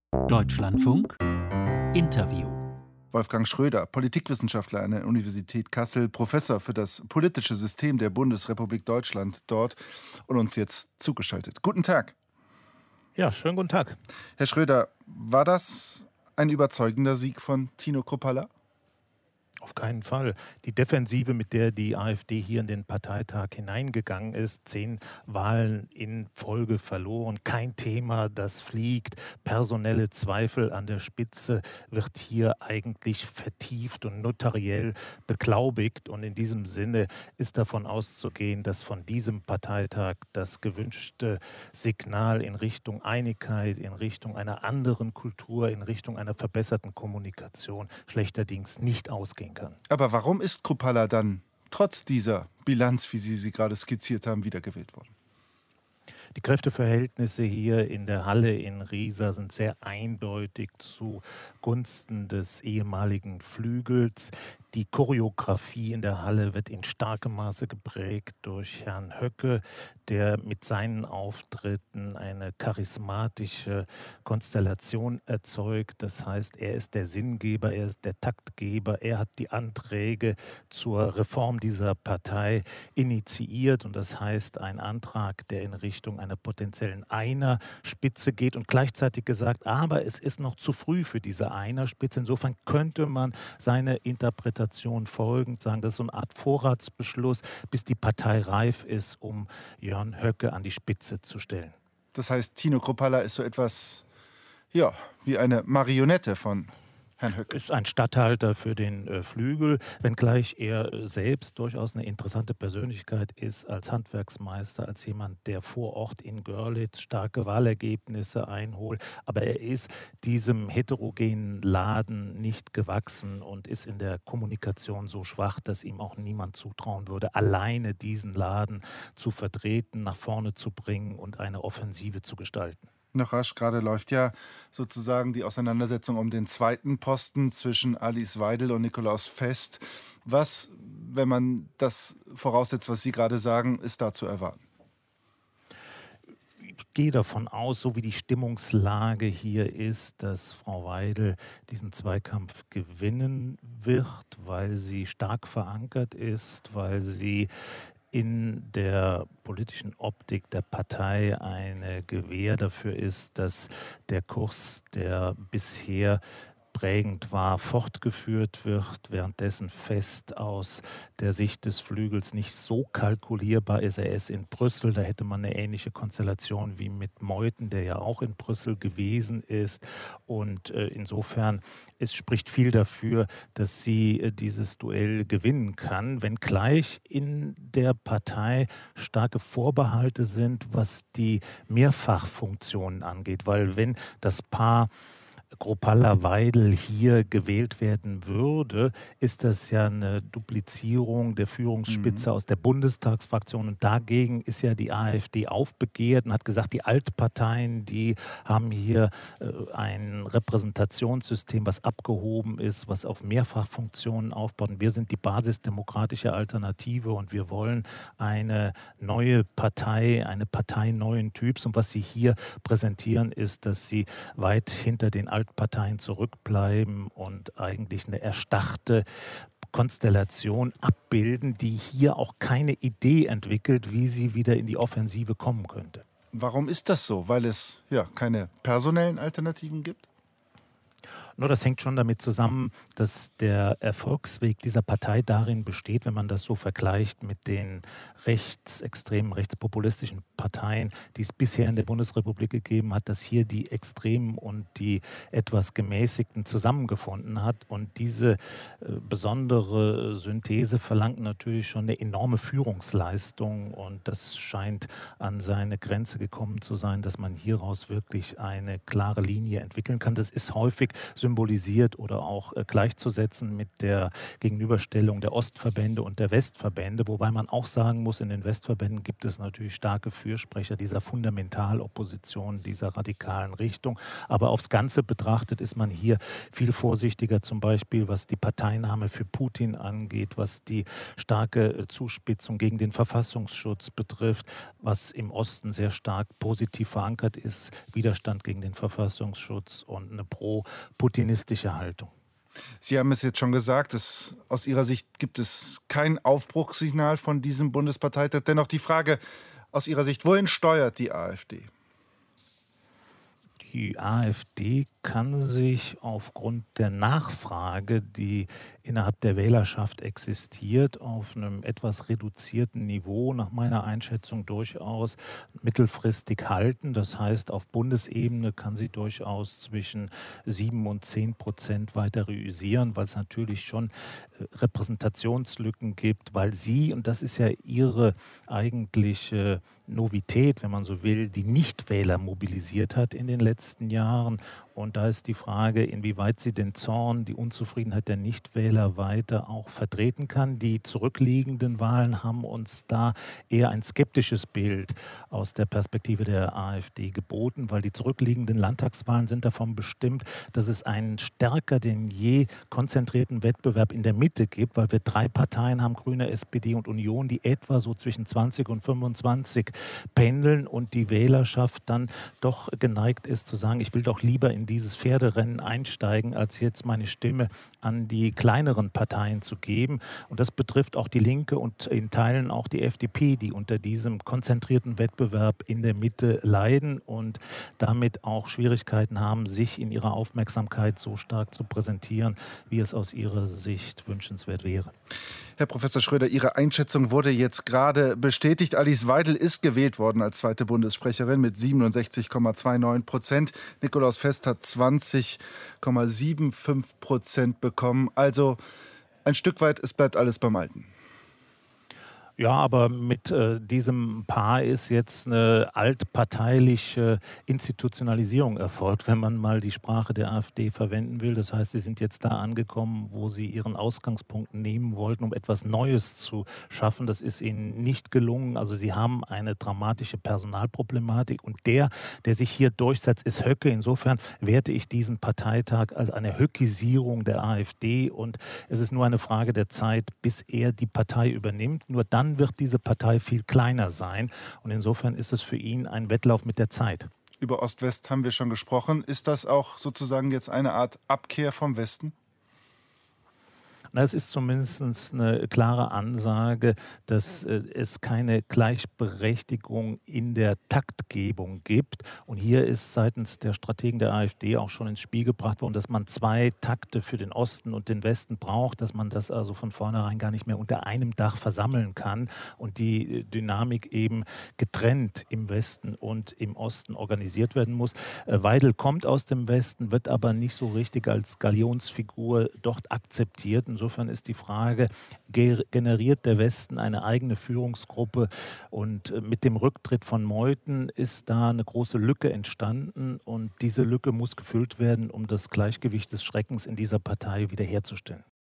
Deutschlandfunk Interview. Wolfgang Schröder, Politikwissenschaftler an der Universität Kassel, Professor für das politische System der Bundesrepublik Deutschland dort und uns jetzt zugeschaltet. Guten Tag. Ja, schönen guten Tag. Herr Schröder, war das ein überzeugender Sieg von Tino Kruppalla? Auf keinen Fall. Die Defensive, mit der die AfD hier in den Parteitag hineingegangen ist, 10 Wahlen in Folge verloren, kein Thema, das fliegt. Personelle Zweifel an der Spitze wird hier eigentlich vertieft und notariell beglaubigt. Und in diesem Sinne ist davon auszugehen, dass von diesem Parteitag das gewünschte Signal in Richtung Einigkeit, in Richtung einer anderen Kultur, in Richtung einer verbesserten Kommunikation schlechterdings nicht ausgehen kann. Aber warum ist Kruppalla dann trotz dieser Bilanz, wie Sie sie gerade skizziert haben, wiedergewählt worden? Die Kräfteverhältnisse hier in der Halle in Riesa sind sehr eindeutig zugunsten des ehemaligen Flügels. Die Choreografie in der Halle wird in starkem Maße geprägt durch Herrn Höcke, der mit seinen Auftritten eine charismatische Konstellation erzeugt. Das heißt, er ist der Sinngeber, er ist der Taktgeber, er hat die Anträge zur Reform dieser Partei initiiert. Und das heißt, ein Antrag, der in Richtung einer potenziellen Einerspitze geht und gleichzeitig gesagt, aber es ist noch zu früh für diese Einerspitze. Insofern könnte man seine Interpretation folgend sagen, das ist so eine Art Vorratsbeschluss, bis die Partei reif ist, um Jörn Höcke an die Spitze zu stellen. Das heißt, Tino Kruppalla ist so etwas, ja, wie eine Marionette von Herrn Höcke. Ist ein Statthalter für den Flügel, wenngleich er selbst durchaus eine interessante Persönlichkeit ist als Handwerksmeister, als jemand, der vor Ort in Görlitz starke Wahlergebnisse einholt. Aber er ist diesem heterogenen Laden nicht gewachsen und ist in der Kommunikation so schwach, dass ihm auch niemand zutrauen würde, alleine diesen Laden zu vertreten, nach vorne zu bringen und eine Offensive zu gestalten. Noch rasch, gerade läuft ja sozusagen die Auseinandersetzung um den zweiten Posten zwischen Alice Weidel und Nikolaus Fest. Was, wenn man das voraussetzt, was Sie gerade sagen, ist da zu erwarten? Ich gehe davon aus, so wie die Stimmungslage hier ist, dass Frau Weidel diesen Zweikampf gewinnen wird, weil sie stark verankert ist, weil sie in der politischen Optik der Partei eine Gewähr dafür ist, dass der Kurs, der bisher prägend war, fortgeführt wird, währenddessen Fest aus der Sicht des Flügels nicht so kalkulierbar ist. Er ist in Brüssel, da hätte man eine ähnliche Konstellation wie mit Meuthen, der ja auch in Brüssel gewesen ist. Und insofern, es spricht viel dafür, dass sie dieses Duell gewinnen kann, wenngleich in der Partei starke Vorbehalte sind, was die Mehrfachfunktionen angeht. Weil wenn das Paar Kruppalla-Weidel hier gewählt werden würde, ist das ja eine Duplizierung der Führungsspitze aus der Bundestagsfraktion. Und dagegen ist ja die AfD aufbegehrt und hat gesagt, die Altparteien, die haben hier ein Repräsentationssystem, was abgehoben ist, was auf Mehrfachfunktionen aufbaut. Und wir sind die basisdemokratische Alternative und wir wollen eine neue Partei, eine Partei neuen Typs. Und was sie hier präsentieren, ist, dass sie weit hinter den Altparteien zurückbleiben und eigentlich eine erstarrte Konstellation abbilden, die hier auch keine Idee entwickelt, wie sie wieder in die Offensive kommen könnte. Warum ist das so? Weil es ja keine personellen Alternativen gibt? Nur das hängt schon damit zusammen, dass der Erfolgsweg dieser Partei darin besteht, wenn man das so vergleicht mit den rechtsextremen, rechtspopulistischen Parteien, die es bisher in der Bundesrepublik gegeben hat, dass hier die Extremen und die etwas Gemäßigten zusammengefunden hat. Und diese besondere Synthese verlangt natürlich schon eine enorme Führungsleistung. Und das scheint an seine Grenze gekommen zu sein, dass man hieraus wirklich eine klare Linie entwickeln kann. Das ist häufig symbolisiert oder auch gleichzusetzen mit der Gegenüberstellung der Ostverbände und der Westverbände, wobei man auch sagen muss, in den Westverbänden gibt es natürlich starke Fürsprecher dieser Fundamentalopposition, dieser radikalen Richtung. Aber aufs Ganze betrachtet ist man hier viel vorsichtiger, zum Beispiel was die Parteinahme für Putin angeht, was die starke Zuspitzung gegen den Verfassungsschutz betrifft, was im Osten sehr stark positiv verankert ist, Widerstand gegen den Verfassungsschutz und eine pro-putinistische Haltung. Sie haben es jetzt schon gesagt, aus Ihrer Sicht gibt es kein Aufbruchssignal von diesem Bundesparteitag. Dennoch die Frage aus Ihrer Sicht, wohin steuert die AfD? Die AfD kann sich aufgrund der Nachfrage, die innerhalb der Wählerschaft existiert, auf einem etwas reduzierten Niveau nach meiner Einschätzung durchaus mittelfristig halten. Das heißt, auf Bundesebene kann sie durchaus zwischen 7 und 10% weiter reüssieren, weil es natürlich schon Repräsentationslücken gibt, weil sie, und das ist ja ihre eigentliche Novität, wenn man so will, die Nichtwähler mobilisiert hat in den letzten Jahren. Und da ist die Frage, inwieweit sie den Zorn, die Unzufriedenheit der Nichtwähler weiter auch vertreten kann. Die zurückliegenden Wahlen haben uns da eher ein skeptisches Bild aus der Perspektive der AfD geboten, weil die zurückliegenden Landtagswahlen sind davon bestimmt, dass es einen stärker denn je konzentrierten Wettbewerb in der Mitte gibt, weil wir 3 Parteien haben, Grüne, SPD und Union, die etwa so zwischen 20 und 25 pendeln und die Wählerschaft dann doch geneigt ist zu sagen, ich will doch lieber in dieses Pferderennen einsteigen, als jetzt meine Stimme an die kleineren Parteien zu geben. Und das betrifft auch die Linke und in Teilen auch die FDP, die unter diesem konzentrierten Wettbewerb in der Mitte leiden und damit auch Schwierigkeiten haben, sich in ihrer Aufmerksamkeit so stark zu präsentieren, wie es aus ihrer Sicht wünschenswert wäre. Herr Professor Schröder, Ihre Einschätzung wurde jetzt gerade bestätigt. Alice Weidel ist gewählt worden als zweite Bundessprecherin mit 67,29%. Nikolaus Fest hat 20,75% bekommen. Also ein Stück weit, es bleibt alles beim Alten. Ja, aber mit diesem Paar ist jetzt eine altparteiliche Institutionalisierung erfolgt, wenn man mal die Sprache der AfD verwenden will. Das heißt, sie sind jetzt da angekommen, wo sie ihren Ausgangspunkt nehmen wollten, um etwas Neues zu schaffen. Das ist ihnen nicht gelungen. Also sie haben eine dramatische Personalproblematik und der sich hier durchsetzt, ist Höcke. Insofern werte ich diesen Parteitag als eine Höckisierung der AfD und es ist nur eine Frage der Zeit, bis er die Partei übernimmt. Nur dann wird diese Partei viel kleiner sein. Und insofern ist es für ihn ein Wettlauf mit der Zeit. Über Ost-West haben wir schon gesprochen. Ist das auch sozusagen jetzt eine Art Abkehr vom Westen? Na, es ist zumindest eine klare Ansage, dass es keine Gleichberechtigung in der Taktgebung gibt. Und hier ist seitens der Strategen der AfD auch schon ins Spiel gebracht worden, dass man 2 Takte für den Osten und den Westen braucht, dass man das also von vornherein gar nicht mehr unter einem Dach versammeln kann und die Dynamik eben getrennt im Westen und im Osten organisiert werden muss. Weidel kommt aus dem Westen, wird aber nicht so richtig als Galionsfigur dort akzeptiert. Insofern ist die Frage, generiert der Westen eine eigene Führungsgruppe? Und mit dem Rücktritt von Meuthen ist da eine große Lücke entstanden. Und diese Lücke muss gefüllt werden, um das Gleichgewicht des Schreckens in dieser Partei wiederherzustellen.